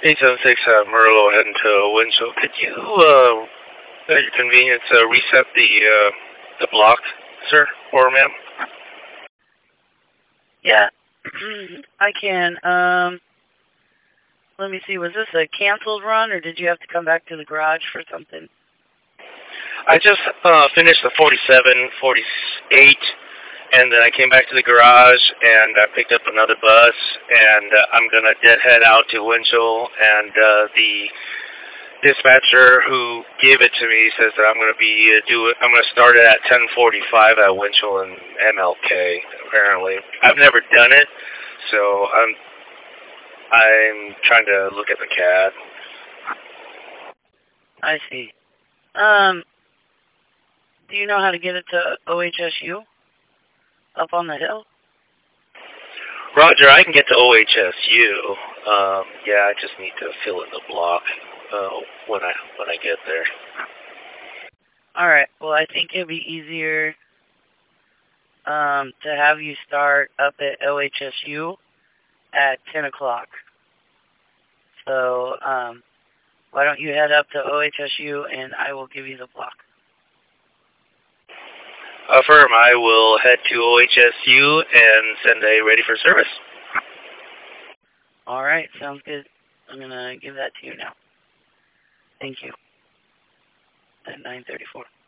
876 Merlo heading to Winchell. Could you, at your convenience, reset the block, sir, or ma'am? Yeah, I can. Let me see. Was this a canceled run, or did you have to come back to the garage for something? I just finished the 47, 48, and then I came back to the garage, and I picked up another bus, and I'm going to head out to Winchell, and the dispatcher who gave it to me says that I'm going to I'm going to start it at 10:45 at Winchell and MLK, apparently. I've never done it, so I'm trying to look at the CAD. I see. Do you know how to get it to OHSU? Up on the hill? Roger, I can get to OHSU. Yeah, I just need to fill in the block when I get there. All right. Well, I think it'd be easier to have you start up at OHSU at 10 o'clock. So why don't you head up to OHSU and I will give you the block. Affirm, I will head to OHSU and send a ready for service. All right, sounds good. I'm going to give that to you now. Thank you. At 9:34.